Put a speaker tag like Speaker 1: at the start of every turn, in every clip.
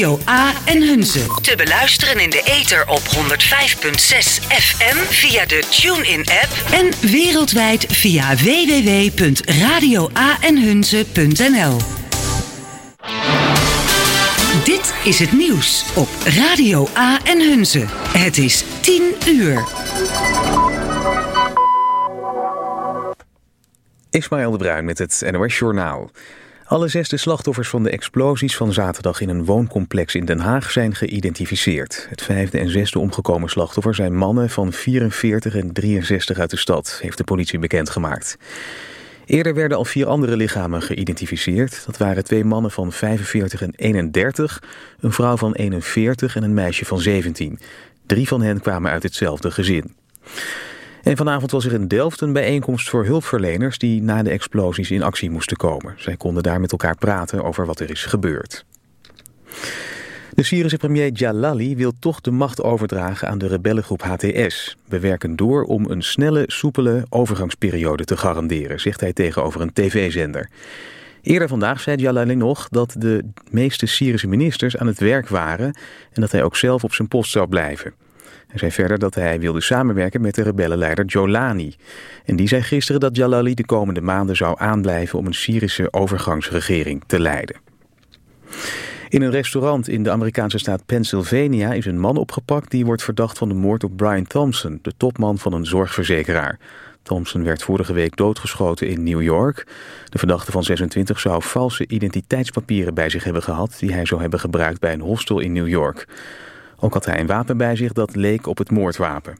Speaker 1: Radio A en Hunze. Te beluisteren in de ether op 105.6 FM via de TuneIn-app en wereldwijd via www.radioaenhunze.nl. Dit is het nieuws op Radio A en Hunze. Het is 10 uur.
Speaker 2: Ismaël de Bruin met het NOS Journaal. Alle 6 slachtoffers van de explosies van zaterdag in een wooncomplex in Den Haag zijn geïdentificeerd. Het 5e en 6e omgekomen slachtoffer zijn mannen van 44 en 63 uit de stad, heeft de politie bekendgemaakt. Eerder werden al 4 andere lichamen geïdentificeerd. Dat waren 2 mannen van 45 en 31, een vrouw van 41 en een meisje van 17. 3 van hen kwamen uit hetzelfde gezin. En vanavond was er in Delft een bijeenkomst voor hulpverleners die na de explosies in actie moesten komen. Zij konden daar met elkaar praten over wat er is gebeurd. De Syrische premier Jalali wil toch de macht overdragen aan de rebellengroep HTS. We werken door om een snelle, soepele overgangsperiode te garanderen, zegt hij tegenover een tv-zender. Eerder vandaag zei Jalali nog dat de meeste Syrische ministers aan het werk waren en dat hij ook zelf op zijn post zou blijven. Hij zei verder dat hij wilde samenwerken met de rebellenleider Jolani. En die zei gisteren dat Jalali de komende maanden zou aanblijven om een Syrische overgangsregering te leiden. In een restaurant in de Amerikaanse staat Pennsylvania is een man opgepakt die wordt verdacht van de moord op Brian Thompson, de topman van een zorgverzekeraar. Thompson werd vorige week doodgeschoten in New York. De verdachte van 26 zou valse identiteitspapieren bij zich hebben gehad die hij zou hebben gebruikt bij een hostel in New York. Ook had hij een wapen bij zich dat leek op het moordwapen.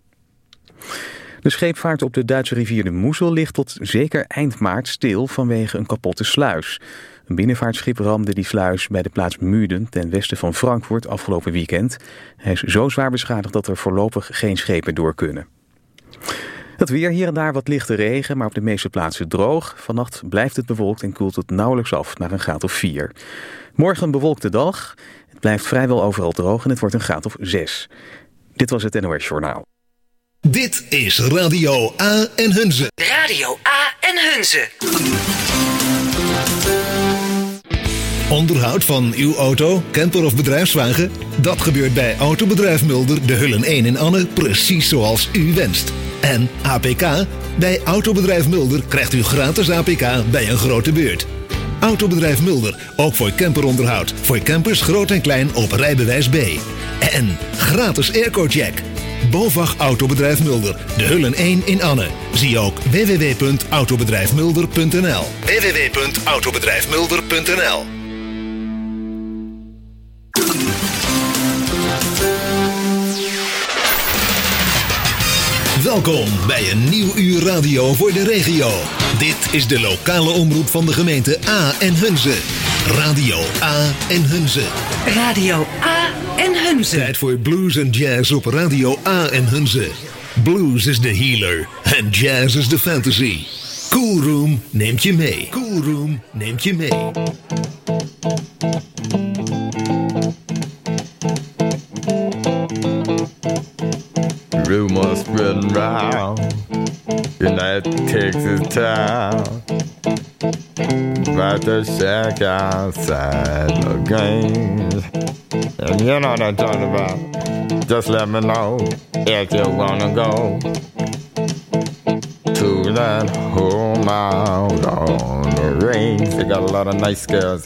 Speaker 2: De scheepvaart op de Duitse rivier de Moezel ligt tot zeker eind maart stil vanwege een kapotte sluis. Een binnenvaartschip ramde die sluis bij de plaats Muiden ten westen van Frankfurt afgelopen weekend. Hij is zo zwaar beschadigd dat er voorlopig geen schepen door kunnen. Het weer, hier en daar wat lichte regen, maar op de meeste plaatsen droog. Vannacht blijft het bewolkt en koelt het nauwelijks af naar een graad of 4. Morgen een bewolkte dag. Het blijft vrijwel overal droog en het wordt een graad of 6. Dit was het NOS Journaal.
Speaker 3: Dit is Radio A en Hunze.
Speaker 1: Radio A en Hunze.
Speaker 3: Onderhoud van uw auto, camper of bedrijfswagen? Dat gebeurt bij Autobedrijf Mulder, de Hullen 1 in Anne, precies zoals u wenst. En APK? Bij Autobedrijf Mulder krijgt u gratis APK bij een grote beurt. Autobedrijf Mulder, ook voor camperonderhoud. Voor campers groot en klein op rijbewijs B. En gratis airco-check. BOVAG Autobedrijf Mulder, de Hullen 1 in Anne. Zie ook www.autobedrijfmulder.nl. www.autobedrijfmulder.nl. Welkom bij een nieuw uur radio voor de regio. Dit is de lokale omroep van de gemeente A en Hunze. Radio A en Hunze.
Speaker 1: Radio A en Hunze.
Speaker 3: Tijd voor blues en jazz op Radio A en Hunze. Blues is de healer en jazz is de fantasy. Cool Room neemt je mee. Cool Room neemt je mee.
Speaker 4: Rumors spreading round, United takes its time, about to shack outside the games. And you know what I'm talking about. Just let me know if you wanna go to that home out on the range. They got a lot of nice girls.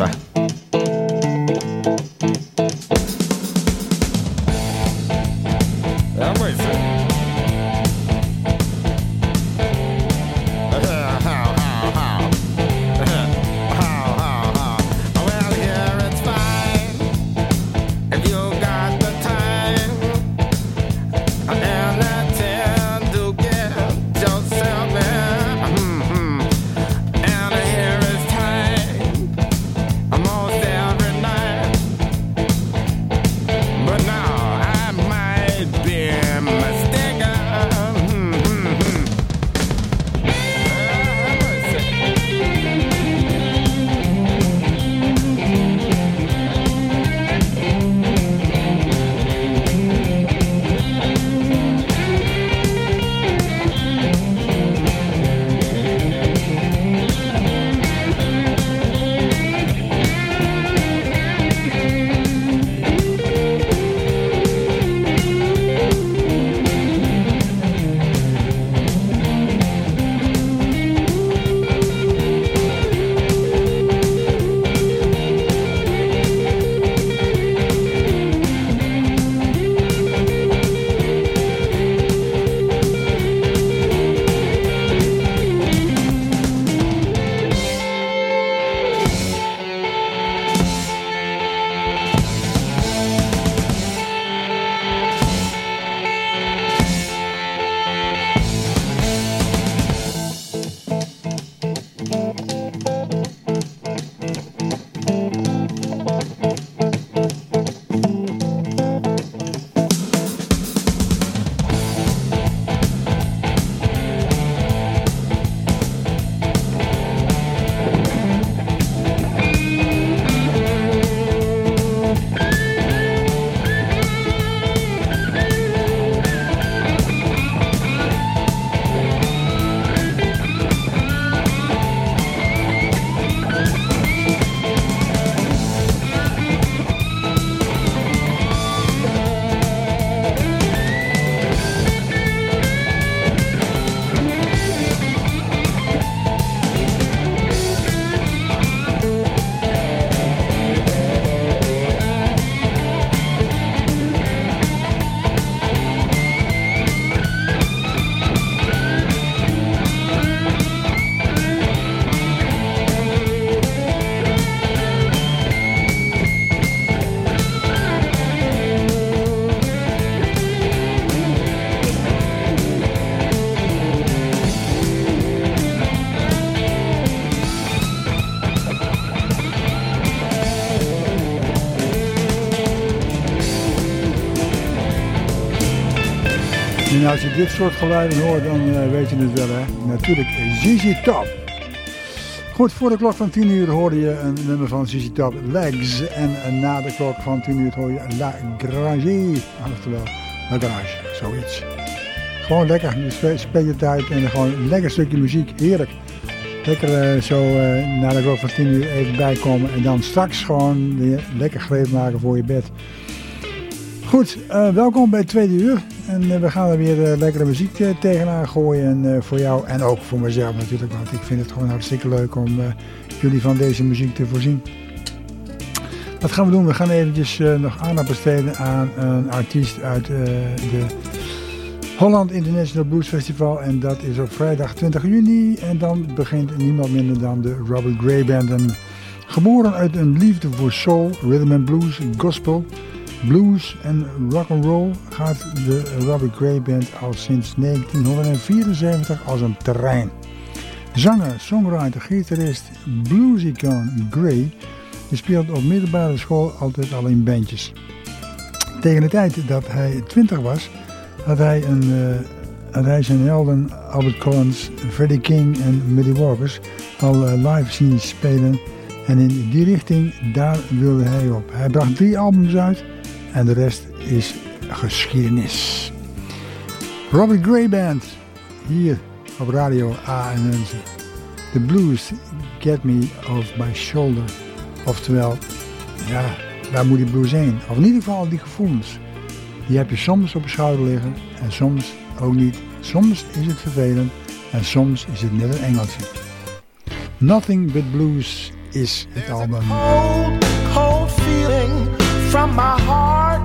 Speaker 5: En als je dit soort geluiden hoort, dan weet je het wel, hè. Natuurlijk ZZ Top. Goed, voor de klok van 10 uur hoorde je een nummer van ZZ Top, Legs. En na de klok van 10 uur hoor je La Garage. Oftewel, La Garage, zoiets. Gewoon lekker, je speelt je tijd en gewoon een lekker stukje muziek, heerlijk. Lekker zo na de klok van 10 uur even bijkomen en dan straks gewoon weer lekker greep maken voor je bed. Goed, welkom bij het tweede uur. En we gaan er weer lekkere muziek tegenaan gooien. En voor jou en ook voor mezelf natuurlijk. Want ik vind het gewoon hartstikke leuk om jullie van deze muziek te voorzien. Wat gaan we doen? We gaan eventjes nog aandacht besteden aan een artiest uit de Holland International Blues Festival. En dat is op vrijdag 20 juni. En dan begint niemand minder dan de Robert Gray Band. Geboren uit een liefde voor soul, rhythm and blues, gospel, blues en rock'n'roll gaat de Robert Gray Band al sinds 1974 als een terrein. Zanger, songwriter, gitarist, bluesicoon Gray speelt op middelbare school altijd al in bandjes. Tegen de tijd dat hij 20 was, had hij zijn helden Albert Collins, Freddie King en Muddy Waters al live zien spelen. En in die richting, daar wilde hij op. Hij bracht 3 albums uit en de rest is geschiedenis. Robert Gray Band, hier op Radio ANNZ. The Blues Get Me Off My Shoulder. Oftewel, ja, waar moet die blues heen? Of in ieder geval die gevoelens. Die heb je soms op je schouder liggen en soms ook niet. Soms is het vervelend en soms is het net een engeltje. Nothing But Blues is het album.
Speaker 6: Cold, cold feeling from my heart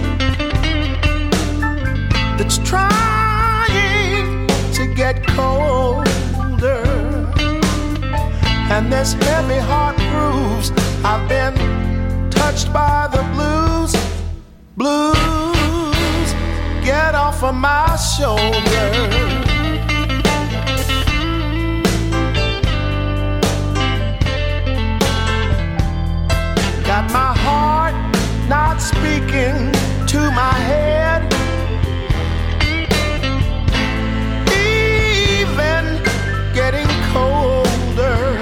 Speaker 6: that's trying to get colder, and this heavy heart proves I've been touched by the blues. Blues, get off of my shoulder. Got my heart not speaking to my head, even getting colder,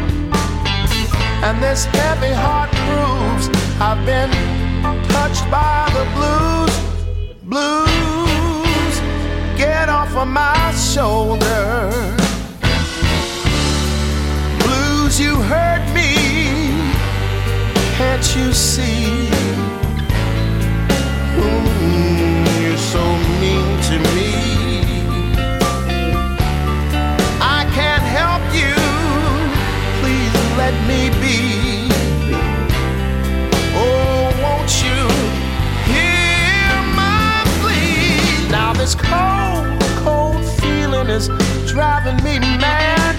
Speaker 6: and this heavy heart proves I've been touched by the blues. Blues, get off of my shoulder. Blues, you hurt me, can't you see? You're so mean to me. I can't help you, please let me be. Oh, won't you hear my plea? Now this cold, cold feeling is driving me mad.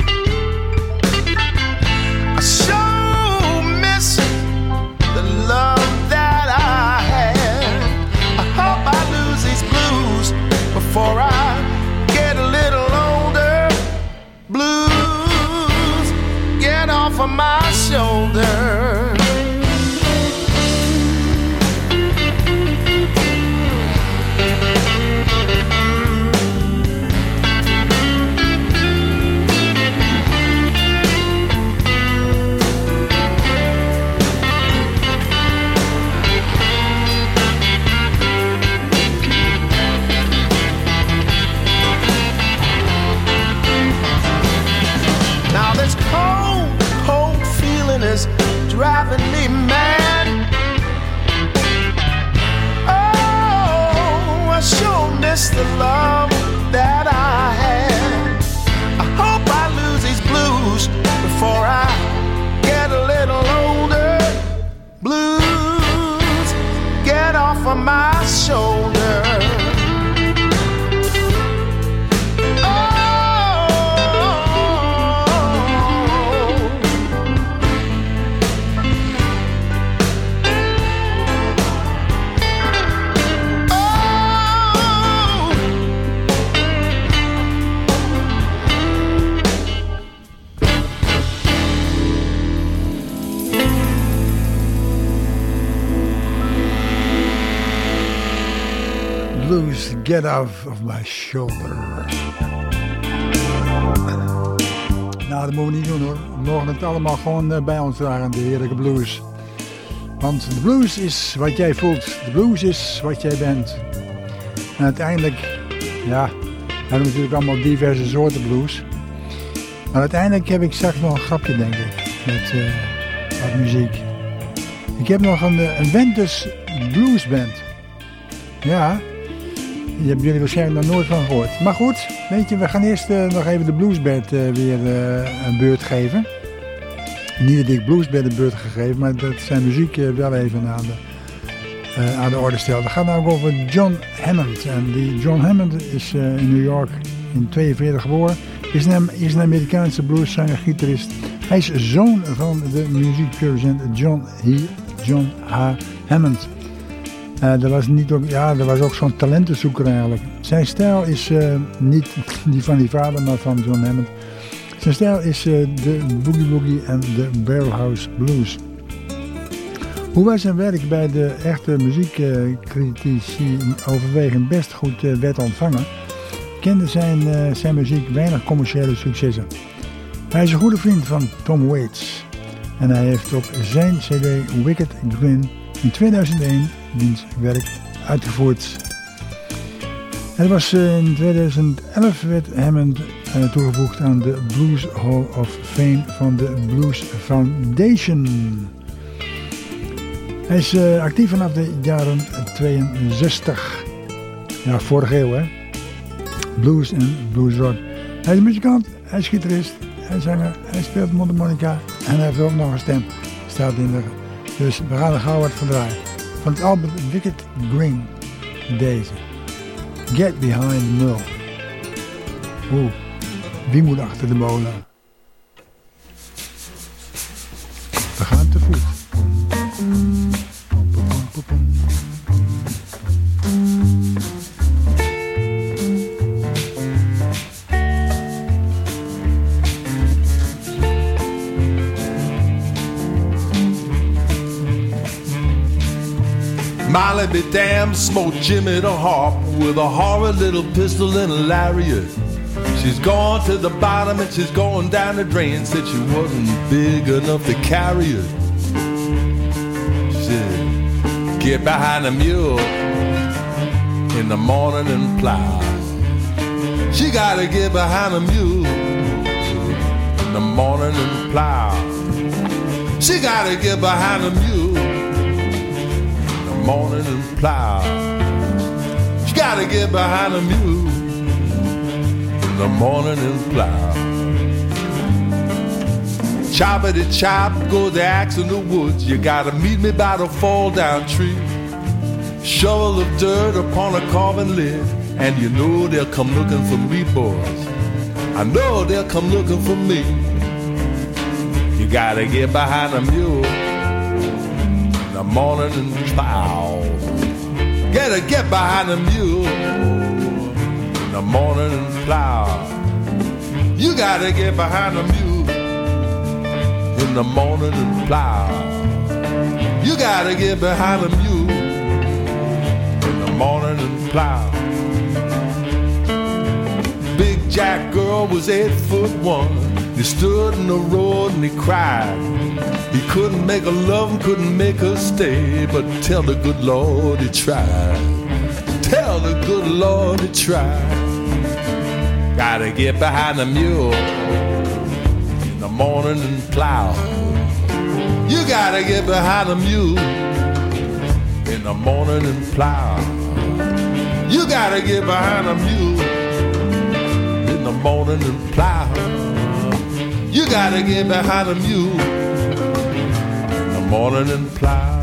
Speaker 6: I sure miss the love that I had. I hope I lose these blues before I get a little older. Blues, get off of my shoulder. Is driving me mad. Oh, I sure miss the love that I had. I hope I lose these blues before I get a little older. Blues, get off of my shoulder.
Speaker 5: Blues, Get Off of My Shoulder. Nou, dat moeten we niet doen hoor. We mogen het allemaal gewoon bij ons dragen, de heerlijke blues. Want de blues is wat jij voelt. De blues is wat jij bent. En uiteindelijk, ja, we hebben natuurlijk allemaal diverse soorten blues. Maar uiteindelijk heb ik straks nog een grapje, denk ik, met wat muziek. Ik heb nog een Ventus Bluesband. Ja, die hebben jullie waarschijnlijk nog nooit van gehoord. Maar goed, weet je, we gaan eerst nog even de Bluesband weer een beurt geven. Niet dat ik Bluesband een beurt gegeven, maar dat zijn muziek wel even aan de orde stelt. Het gaat nou over John Hammond. En die John Hammond is in New York in 1942 geboren. Is een Amerikaanse blueszanger, gitarist. Hij is zoon van de muziekproducent John H. Hammond. Er was ook zo'n talentenzoeker eigenlijk. Zijn stijl is niet die van die vader, maar van John Hammond. Zijn stijl is de boogie woogie en de barrelhouse blues. Hoewel zijn werk bij de echte muziekcritici overwegend best goed werd ontvangen, kende zijn muziek weinig commerciële successen. Hij is een goede vriend van Tom Waits en hij heeft op zijn cd Wicked Grin in 2001 diens werk uitgevoerd. Het was in 2011 werd Hammond toegevoegd aan de Blues Hall of Fame van de Blues Foundation. Hij is actief vanaf de jaren 62. Ja, vorige eeuw hè. Blues en bluesrock. Hij is muzikant, hij is gitarist, hij is zanger, hij speelt mondharmonica en hij heeft ook nog een stem. Staat in de... Dus we gaan er gauw wat van draaien. Van het album Wicked Green. Deze. Get Behind the Mill. Oeh, wie moet achter de molen? We gaan te voet.
Speaker 7: Molly be damned, smoked Jimmy the harp with a horrid little pistol and a lariat. She's gone to the bottom and she's going down the drain. Said she wasn't big enough to carry it. She said, get behind the mule in the morning and plow. She gotta get behind the mule in the morning and plow. She gotta get behind the mule morning and plow. She gotta get behind a mule in the morning and plow. Choppity chop, go the axe in the woods. You gotta meet me by the fall down tree. Shovel of dirt upon a carving lid, and you know they'll come looking for me, boys. I know they'll come looking for me. You gotta get behind a mule the morning and plow. Gotta get behind the mule in the morning and plow. You gotta get behind the mule in the morning and plow. You gotta get behind the mule in the morning and plow. Big Jack girl was 8'1". He stood in the road and he cried. He couldn't make her love him, couldn't make her stay. But tell the good Lord he tried. Tell the good Lord he tried. Gotta get behind the mule in the morning and plow. You gotta get behind the mule in the morning and plow. You gotta get behind the mule in the morning and plow. You gotta get behind the mule morning and plow.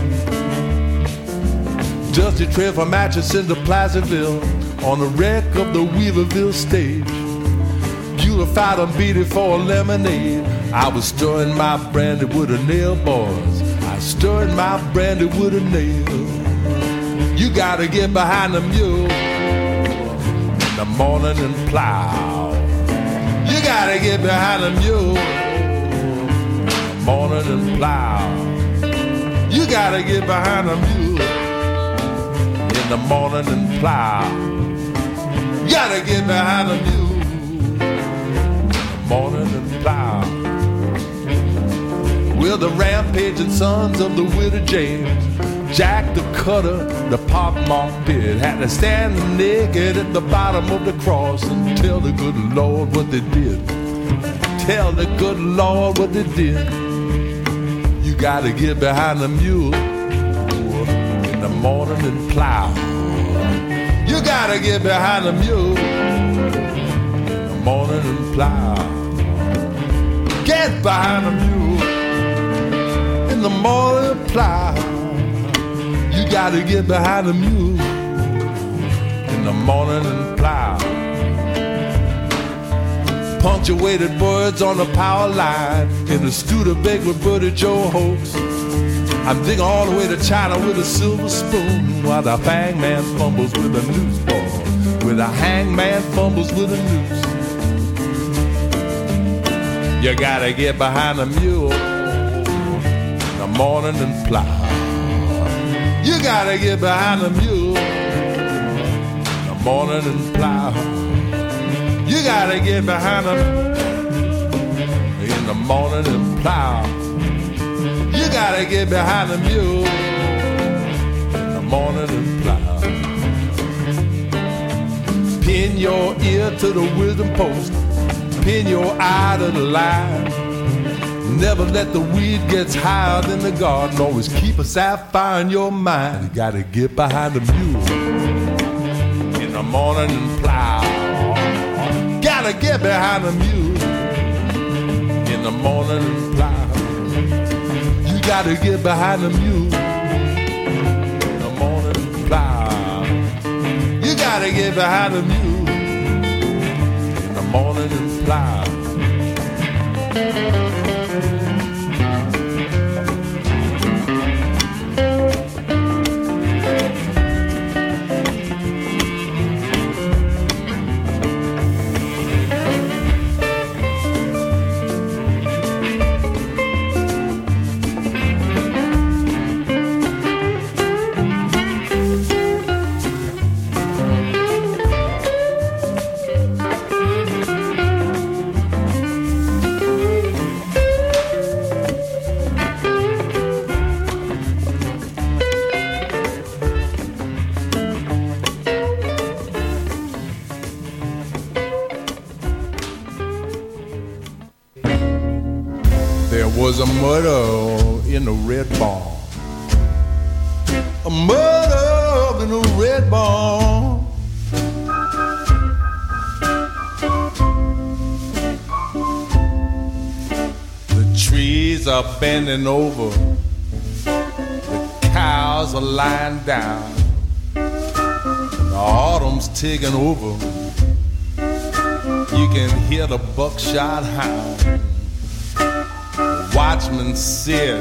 Speaker 7: Dusty trail from Atchison to Placerville on the wreck of the Weaverville stage. Beautified and beat it for a lemonade. I was stirring my brandy with a nail, boys. I stirred my brandy with a nail. You gotta get behind the mule in the morning and plow. You gotta get behind the mule morning and plow. You gotta get behind a mule in in the morning and plow. You gotta get behind the mule in the morning and plow. We're the rampaging sons of the widow James. Jack the Cutter, the pockmarked pit, had to stand naked at the bottom of the cross and tell the good Lord what they did. Tell the good Lord what they did. You gotta get behind the mule in the morning and plow. You gotta get behind the mule in the morning and plow. Get behind the mule in the morning and plow. You gotta get behind the mule in the morning and plow. Punctuated words on the power line in the Studebaker Buddy Joe hoax. I'm digging all the way to China with a silver spoon while the hangman fumbles with a noose ball. With a hangman fumbles with a noose. You gotta get behind the mule in the morning and plow. You gotta get behind the mule in the morning and plow. You gotta get behind them in the morning and plow. You gotta get behind the mule in the morning and plow. Pin your ear to the wisdom post. Pin your eye to the line. Never let the weed get higher than the garden. Always keep a sapphire in your mind. You gotta get behind the mule in the morning and plow. Gotta get behind the mule in the morning and plow. You gotta get behind the mule in the morning and plow. You gotta get behind the mule in the morning and plow. Was a murder in the red barn. A murder in the red barn. The trees are bending over. The cows are lying down. The autumn's taking over. You can hear the buckshot hound. Watchman said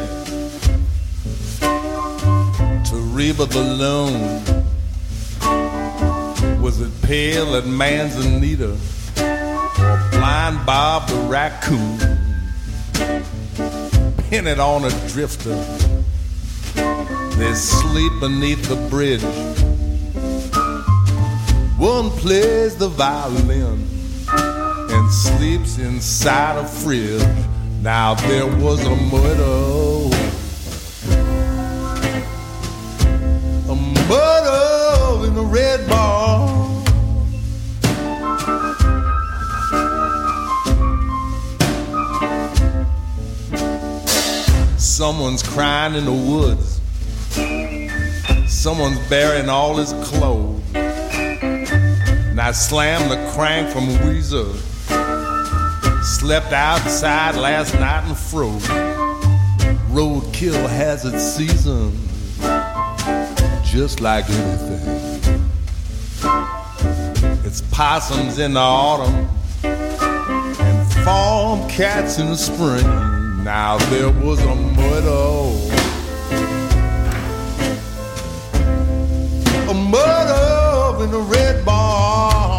Speaker 7: to Reba the loon, was it Pale at Manzanita or Blind Bob the raccoon? Pin it on a drifter, they sleep beneath the bridge. One plays the violin and sleeps inside a fridge. Now there was a murder in the red barn. Someone's crying in the woods. Someone's burying all his clothes. And I slammed the crank from Weezer. Slept outside last night and froze. Roadkill has its season, just like anything. It's possums in the autumn and farm cats in the spring. Now there was a murder in the red barn.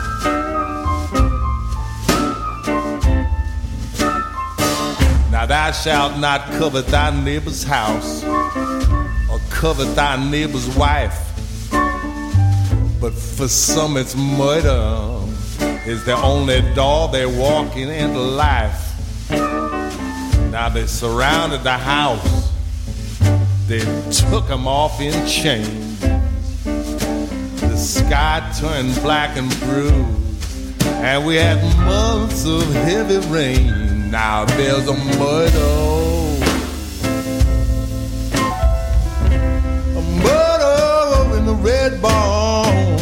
Speaker 7: Now thou shalt not covet thy neighbor's house, or covet thy neighbor's wife. But for some it's murder is the only door they're walking into life. Now they surrounded the house, they took them off in chains. The sky turned black and bruised, and we had months of heavy rain. Now there's a murder in the red barn.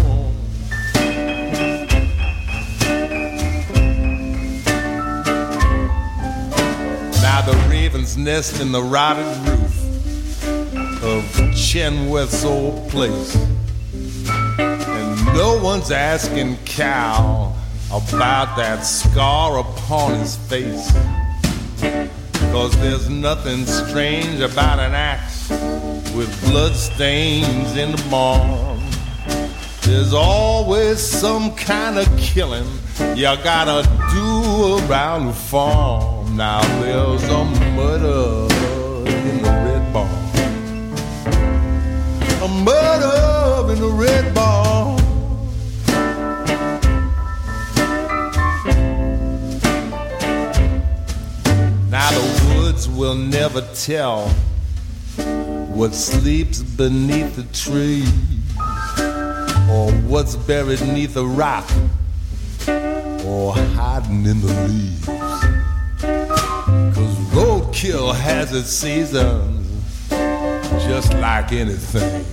Speaker 7: Now the ravens nest in the rotted roof of Chenoweth's old place, and no one's asking Cal about that scar upon his face, 'cause there's nothing strange about an axe with blood stains in the barn. There's always some kind of killing you gotta do around the farm. Now there's a murder in the red barn, a murder in the red barn. Now the woods will never tell what sleeps beneath the trees, or what's buried neath a rock, or hiding in the leaves. 'Cause roadkill has its seasons, just like anything.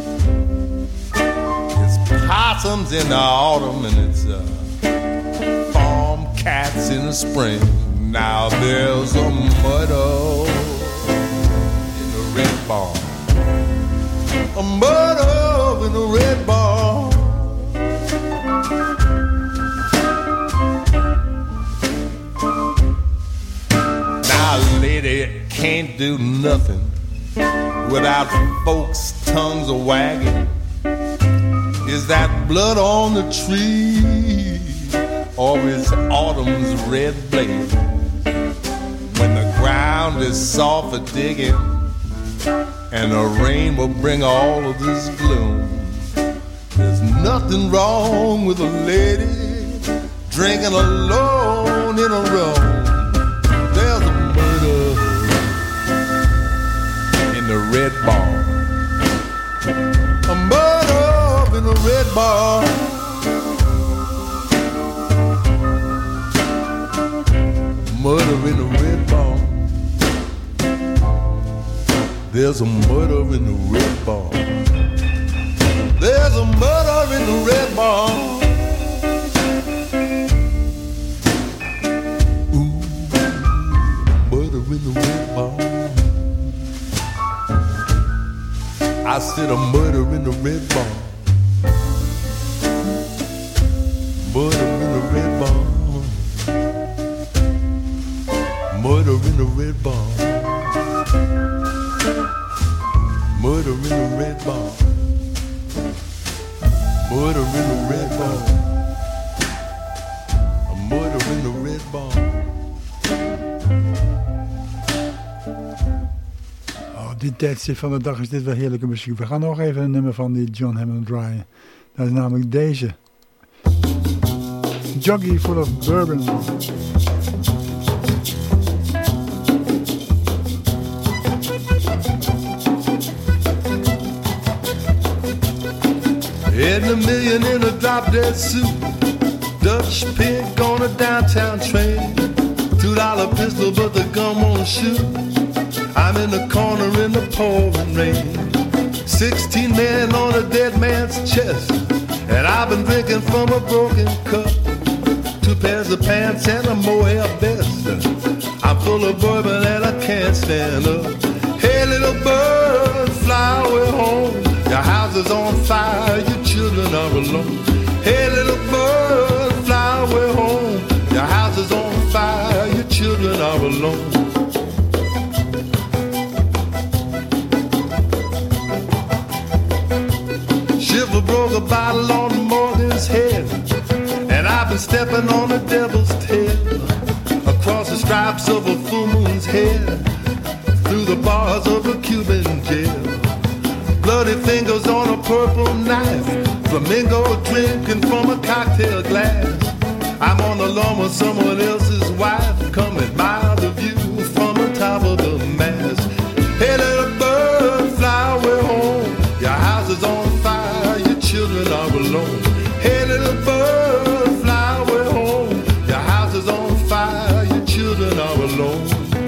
Speaker 7: It's possums in the autumn, and it's farm cats in the spring. Now there's a murder in the red barn, a murder in the red barn. Now a lady can't do nothing without folks' tongues a wagging. Is that blood on the tree, or is autumn's red blade? When the ground is soft for digging, and the rain will bring all of this gloom. There's nothing wrong with a lady drinking alone in a room. There's a murder in the red barn, a murder in the red barn. Murder in the red barn. There's a murder in the red barn. There's a murder in the red barn. Ooh, murder in the red barn. I said a murder in the red barn. Murder in the red barn. Murder in the red barn. Murder in the red barn. Murder in the red barn. A murder in the red barn.
Speaker 5: Oh, dit tijdstip van de dag is dit wel heerlijke muziek. We gaan nog even een nummer van die John Hammond draaien. Dat is namelijk deze. Juggy full of bourbon.
Speaker 7: Heading a million in a drop-dead suit, Dutch pig on a downtown train, $2 pistol but the gun won't shoot. I'm in the corner in the pouring rain, 16 men on a dead man's chest, and I've been drinking from a broken cup, 2 pairs of pants and a mohair vest. I'm full of bourbon and I can't stand up. Hey little bird, fly away home, your house is on fire, your children are alone. Hey little bird, fly away home, your house is on fire, your children are alone. Shiver broke a bottle on Morgan's head, and I've been stepping on the devil's tail, across the stripes of a full moon's head. bars of a Cuban jail. Bloody fingers on a purple knife, flamingo drinking from a cocktail glass. I'm on the lawn with someone else's wife, come admire the view from the top of the mast. Hey little bird, fly away home, your house is on fire, your children are alone. Hey little bird, fly away home, your house is on fire, your children are alone.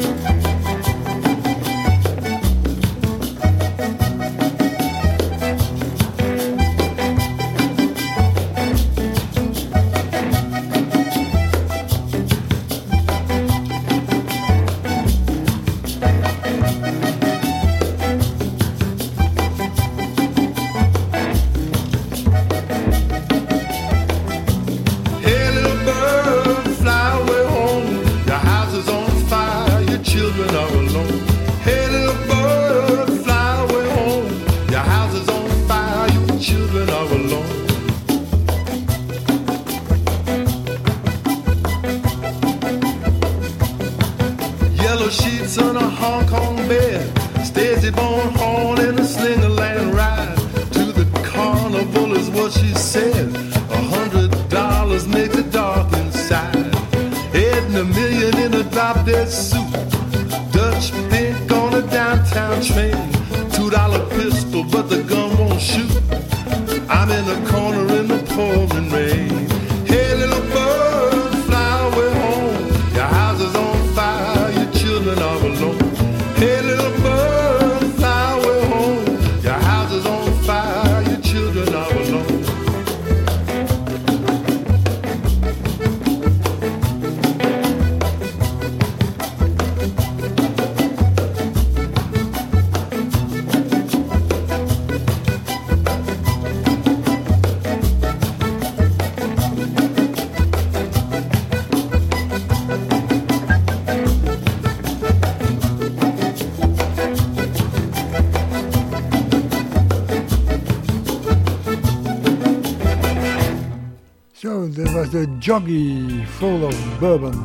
Speaker 7: On a Hong Kong bed, Stacey Bone Horn in a Slingerland ride to the carnival is what she said. $100 makes it dark inside. Adding $1 million in a drop-dead suit. Dutch pink on a downtown train. $2 pistol, but the gun won't shoot. I'm in the corner in the pouring rain. Hey little bird, fly away home. Your house is on fire, your children are alone. Hey little bird, fly away home. Your house is on fire, your children are alone.
Speaker 5: Dat was de Joggy Full of Bourbon.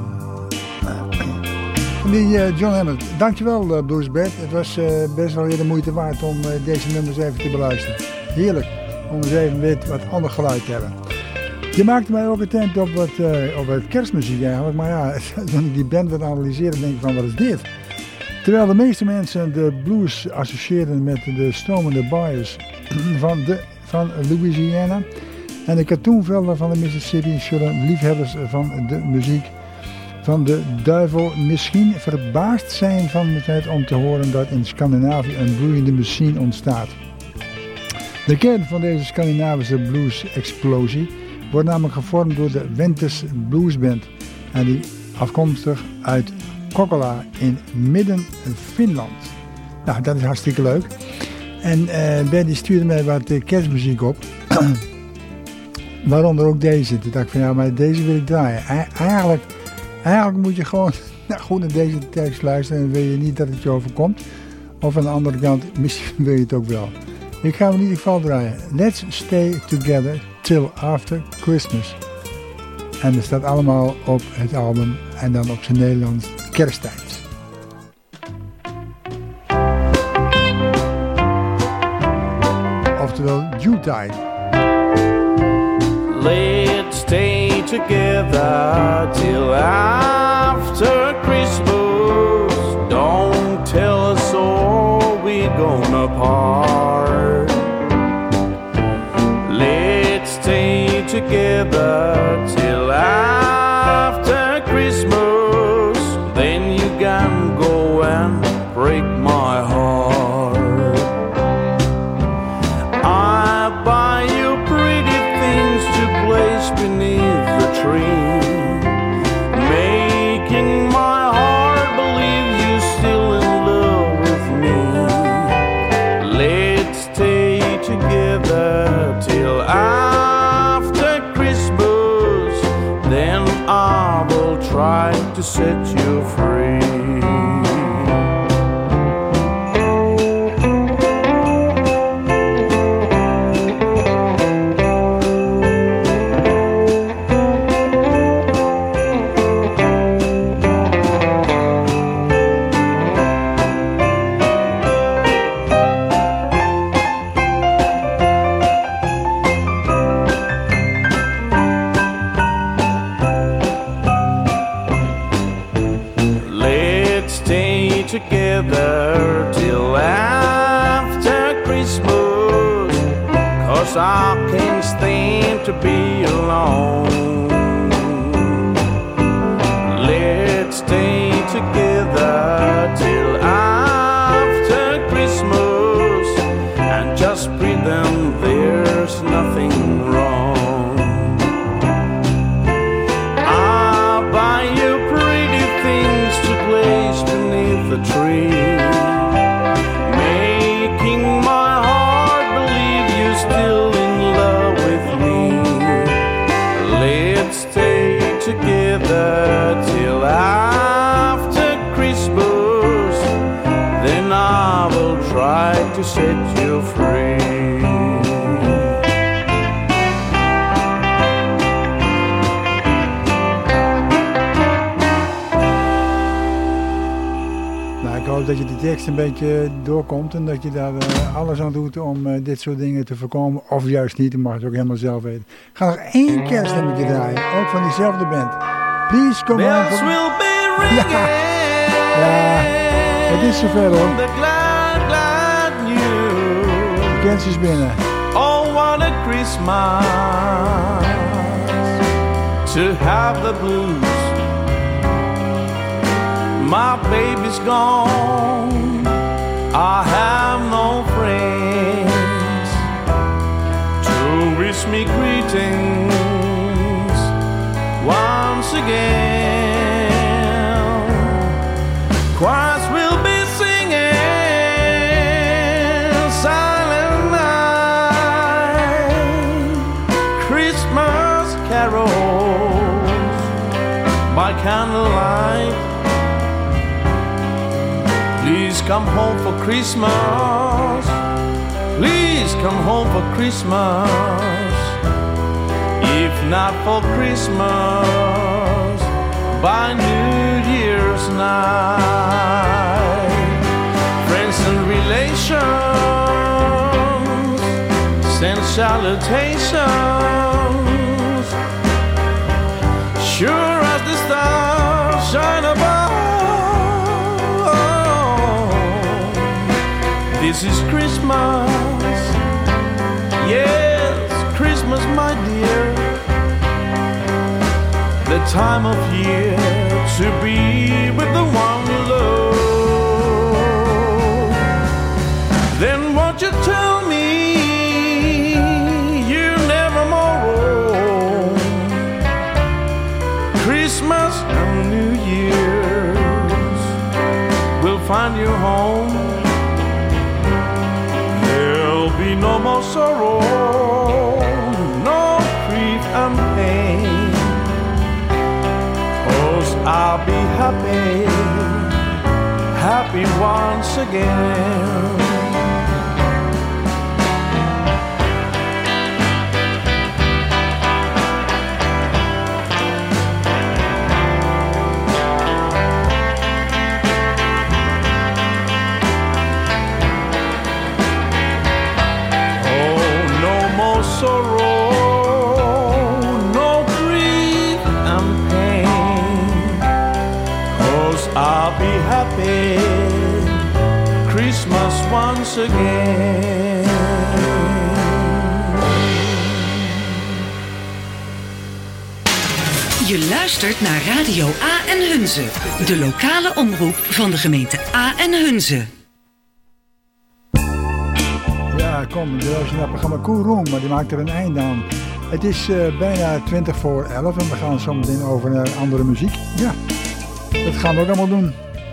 Speaker 5: Van die John Hammond. Dankjewel Bluesbed. Het was best wel weer de moeite waard om deze nummers even te beluisteren. Heerlijk om eens even weer wat ander geluid te hebben. Je maakte mij ook attent op wat kerstmuziek eigenlijk. Maar ja, toen ik die band wat analyseerde denk ik van wat is dit? Terwijl de meeste mensen de blues associëren met de stromende bars van Louisiana. En de katoenvelden van de Mississippi zullen liefhebbers van de muziek van de duivel misschien verbaasd zijn van het om te horen dat in Scandinavië een bloeiende machine ontstaat. De kern van deze Scandinavische blues-explosie wordt namelijk gevormd door de Wentes Bluesband en die afkomstig uit Kokkola in midden-Finland. Nou, dat is hartstikke leuk. En Ben stuurde mij wat kerstmuziek op. Waaronder ook deze. Toen dacht ik van ja, maar deze wil ik draaien. Eigenlijk moet je gewoon goed naar deze tekst luisteren en wil je niet dat het je overkomt. Of aan de andere kant, misschien wil je het ook wel. Ik ga hem in ieder geval draaien. Let's Stay Together Till After Christmas. En dat staat allemaal op het album en dan op zijn Nederlands Kersttijd. Oftewel Jutide.
Speaker 8: Let's stay together till after Christmas. Don't tell us all we're gonna part. Let's stay together till after Christmas. Then you can go and break my heart. I buy you pretty things to place beneath the tree, making my heart believe you're still in love with me. Let's stay together till after Christmas, then I will try to set you free. I can't stand to be alone. Let's stay together till after Christmas and just pretend there's nothing wrong. I'll buy you pretty things to place beneath the tree, making my heart believe you're still in love with me. Let's stay together till after Christmas, then I will try to set you free.
Speaker 5: Ik hoop dat je de tekst een beetje doorkomt en dat je daar alles aan doet om dit soort dingen te voorkomen. Of juist niet, dan mag je het ook helemaal zelf weten. Ik ga nog één kerstnummertje draaien, ook van diezelfde band. Please come on.
Speaker 8: Bells will be ringing.
Speaker 5: Ja, het is zover hoor.
Speaker 8: The glad, glad news.
Speaker 5: De kerst is binnen.
Speaker 8: Oh, what a Christmas to have the blues. My baby's gone, I have no friends to wish me greetings once again. Choirs will be singing Silent Night, Christmas carols by candlelight. Please come home for Christmas. Please come home for Christmas. If not for Christmas, by New Year's night. Friends and relations send salutations. Sure as the stars shine above. This is Christmas, yes, Christmas, my dear. The time of year to be with the one you love. Then won't you tell me you're never more alone? Christmas and New Year's will find you home. Be no more sorrow, no grief and pain, 'cause I'll be happy, happy once again. Sorrow, no grief and pain, 'cause I'll be happy, Christmas once again.
Speaker 1: Je luistert naar Radio A en Hunze, de lokale omroep van de gemeente A en Hunze.
Speaker 5: Ja, kom, je luistert naar het programma Koel Room, maar die maakt er een eind aan. Het is bijna 11:20 en we gaan zo meteen over naar andere muziek. Ja, dat gaan we ook allemaal doen.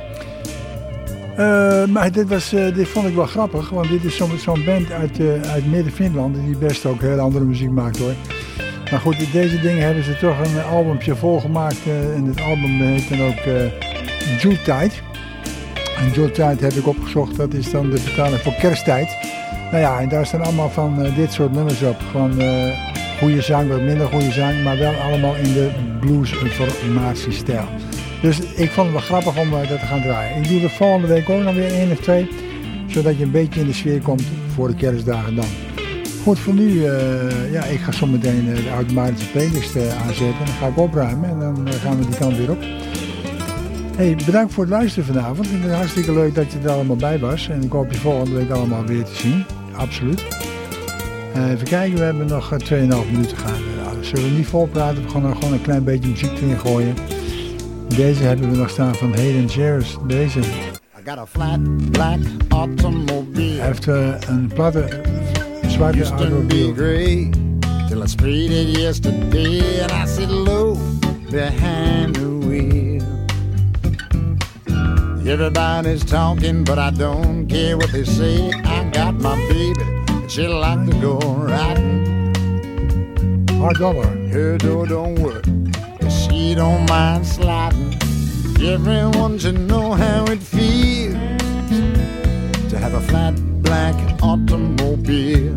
Speaker 5: Maar dit vond ik wel grappig, want dit is zo'n band uit Midden-Finland die best ook heel andere muziek maakt hoor. Maar goed, deze dingen hebben ze toch een albumpje volgemaakt en het album heet dan ook Juletide. En Juletide heb ik opgezocht, dat is dan de vertaling voor kersttijd. Nou ja, en daar staan allemaal van dit soort nummers op. Gewoon goede zang, wat minder goede zang, maar wel allemaal in de blues-formatiestijl. Dus ik vond het wel grappig om dat te gaan draaien. Ik doe er volgende week ook nog weer 1 of 2, zodat je een beetje in de sfeer komt voor de kerstdagen dan. Goed, voor nu, ik ga zo meteen de automatische playlist aanzetten. Dan ga ik opruimen en dan gaan we die kant weer op. Hey, bedankt voor het luisteren vanavond. Ik vind het hartstikke leuk dat je er allemaal bij was. En ik hoop je volgende week allemaal weer te zien. Absoluut. Even kijken, we hebben nog 2,5 minuten gaan. Zullen we niet volpraten? We gaan er gewoon een klein beetje muziek erin gooien. Deze hebben we nog staan van Hayden Jarvis. Deze.
Speaker 9: I got a flat black automobile.
Speaker 5: Hij heeft een platte zwarte automobile.
Speaker 9: Till I sprayed it yesterday and I sit low behind the wheel. Everybody's talking but I don't care what they say. I got my baby and she like to go riding.
Speaker 5: $1.
Speaker 9: Her door don't work, but she don't mind sliding. Everyone should know how it feels to have a flat black automobile.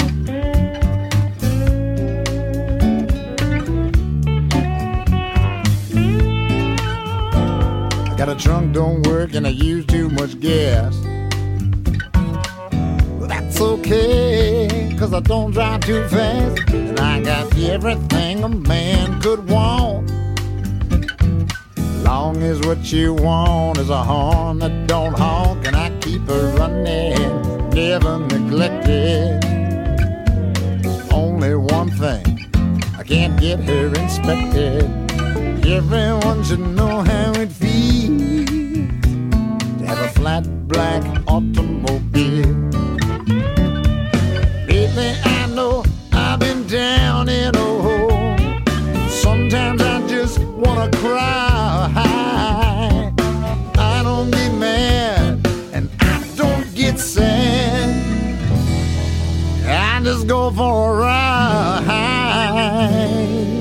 Speaker 9: Got a trunk don't work and I use too much gas. Well, that's okay, cause I don't drive too fast. And I got everything a man could want. Long as what you want is a horn that don't honk. And I keep her running, never neglected. There's only one thing, I can't get her inspected. Everyone should know how it feels to have a flat black automobile. Lately I know I've been down in a hole. Sometimes I just wanna cry. I don't get mad and I don't get sad. I just go for a ride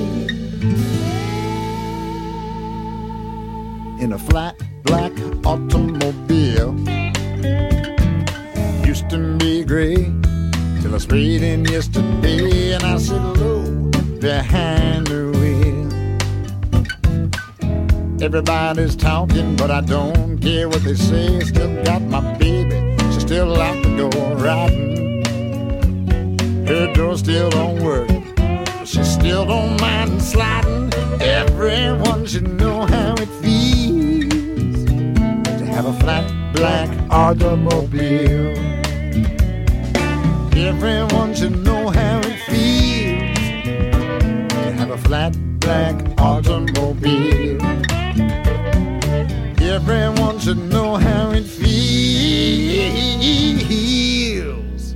Speaker 9: in a flat black automobile. Used to be gray till I sprayed in yesterday and I sit low behind the wheel. Everybody's talking but I don't care what they say. Still got my baby, she still like to go riding. Her door still don't work, but she still don't mind sliding. Everyone should know how it feels to have a flat black automobile. Everyone should know how it feels to have a flat black automobile. Everyone should know how it feels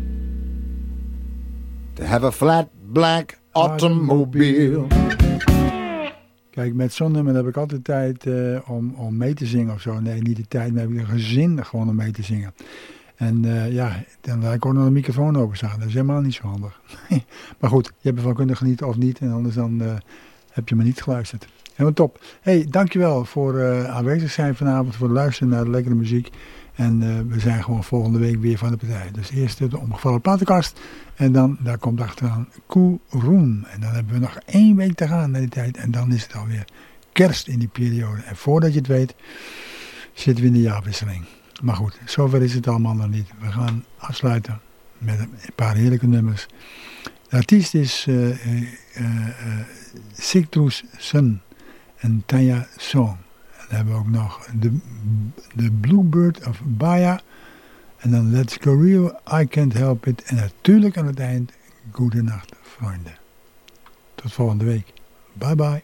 Speaker 9: to have a flat black automobile.
Speaker 5: Kijk, met zo'n nummer heb ik altijd tijd om mee te zingen of zo. Nee, niet de tijd, maar heb ik een gezin gewoon om mee te zingen. En dan laat ik ook nog een microfoon openstaan. Dat is helemaal niet zo handig. Maar goed, je hebt ervan kunnen genieten of niet. En anders dan heb je me niet geluisterd. Helemaal top. Hey, dankjewel voor aanwezig zijn vanavond. Voor het luisteren naar de lekkere muziek. En we zijn gewoon volgende week weer van de partij. Dus eerst de omgevallen platenkast. En dan, daar komt achteraan Koeroen. En dan hebben we nog 1 week te gaan naar die tijd. En dan is het alweer kerst in die periode. En voordat je het weet, zitten we in de jaarwisseling. Maar goed, zover is het allemaal nog niet. We gaan afsluiten met een paar heerlijke nummers. De artiest is Citrus Sun en Tanya Song. En dan hebben we ook nog de Bluebird of Baya. En dan Let's Go Real, I Can't Help It. En natuurlijk aan het eind, goedenacht vrienden. Tot volgende week. Bye bye.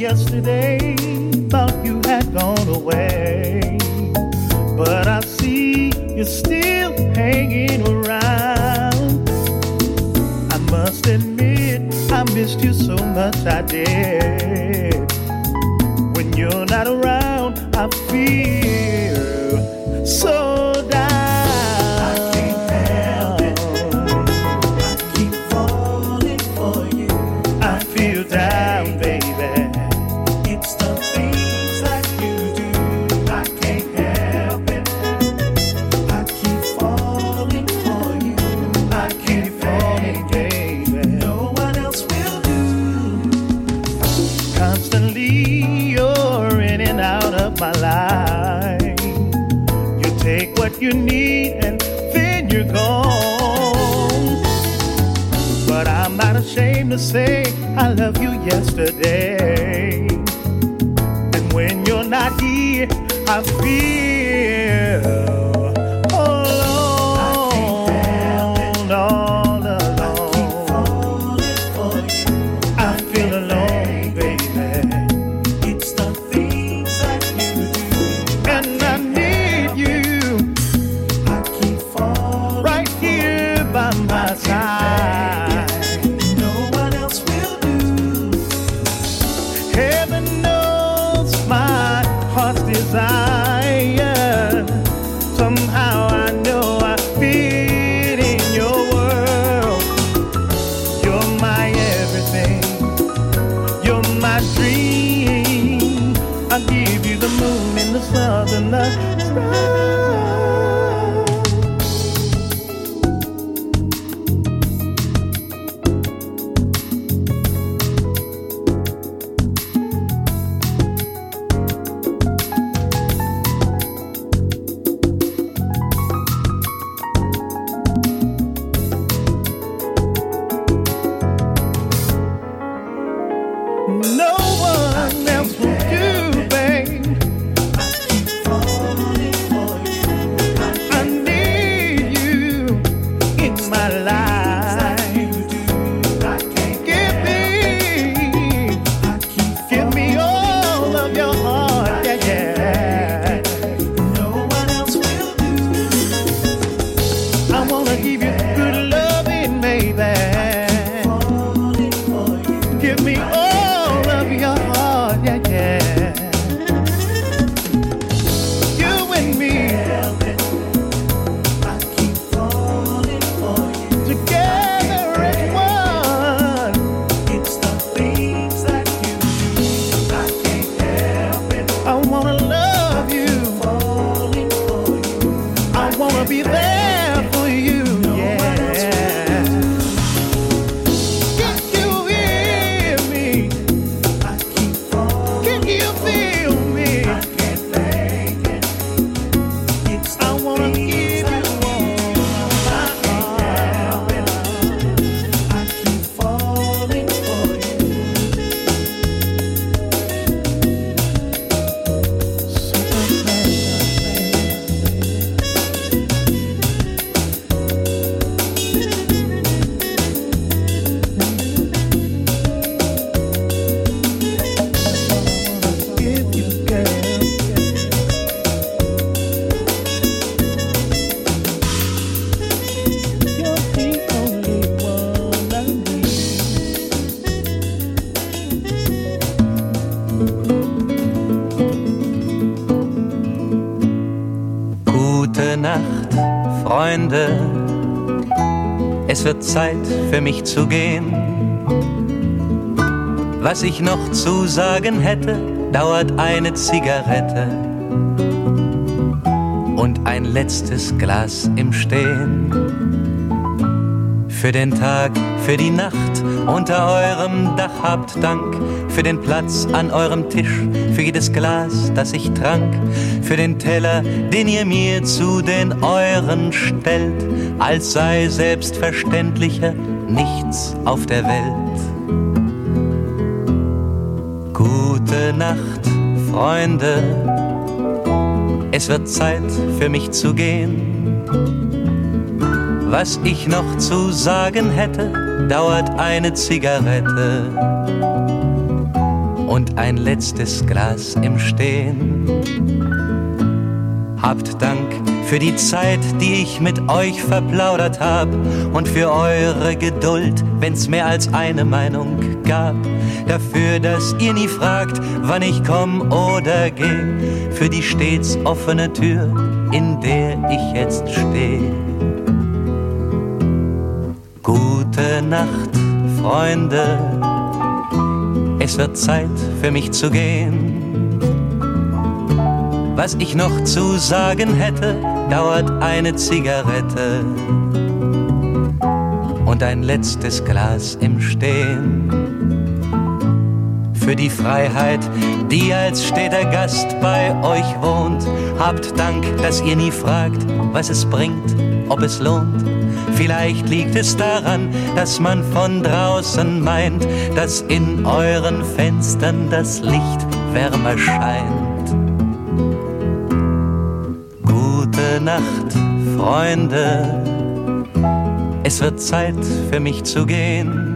Speaker 10: yesterday, thought you had gone away, but I see you're still hanging around. I must admit, I missed you so much, I did. When you're not around, I feel so down. I can't help it, I keep falling for you. I feel down, baby. It's the things that you do. I can't help it, I keep falling for you. I keep falling, baby. No one else will do. Constantly you're in and out of my life. You take what you need and then you're gone. But I'm not ashamed to say I love you yesterday. And when you're not here, I feel all alone, all alone. I feel alone, baby. It's the things that you do. And I need you. I keep falling right here by my side. No one else will do. Heaven knows my heart's desire. Somehow I know I fit in your world. You're my everything. You're my dream. I'll give you the moon and the stars and the stars. No one else will do, babe. I need you in my life. Give me all of your heart, yeah, yeah. No one else will do. I wanna give you good loving, baby. Give me all of your heart, yeah, yeah. You and me, together as one. It's the things that you do. I can't help it. I wanna love you. I wanna be there for you, yeah. Can you hear me? Can you feel me? I wanna give you all my heart. I keep falling for you. Give you, girl. You're the only one I need.
Speaker 11: Gute Nacht, Freunde. Es wird Zeit für mich zu gehen. Was ich noch zu sagen hätte, dauert eine Zigarette und ein letztes Glas im Stehen. Für den Tag, für die Nacht unter eurem Dach habt Dank. Für den Platz an eurem Tisch, für jedes Glas, das ich trank. Für den Teller, den ihr mir zu den euren stellt, als sei selbstverständlicher nichts auf der Welt. Gute Nacht, Freunde, es wird Zeit für mich zu gehen. Was ich noch zu sagen hätte, dauert eine Zigarette und ein letztes Glas im Stehen. Habt Dank für die Zeit, die ich mit euch verplaudert hab und für eure Geduld, wenn's mehr als eine Meinung gab. Dafür, dass ihr nie fragt, wann ich komm oder geh, für die stets offene Tür, in der ich jetzt steh. Gute Nacht, Freunde, es wird Zeit für mich zu gehen. Was ich noch zu sagen hätte, dauert eine Zigarette und ein letztes Glas im Stehen. Für die Freiheit, die als steter Gast bei euch wohnt, habt Dank, dass ihr nie fragt, was es bringt, ob es lohnt. Vielleicht liegt es daran, dass man von draußen meint, dass in euren Fenstern das Licht wärmer scheint. Gute Nacht, Freunde, es wird Zeit für mich zu gehen.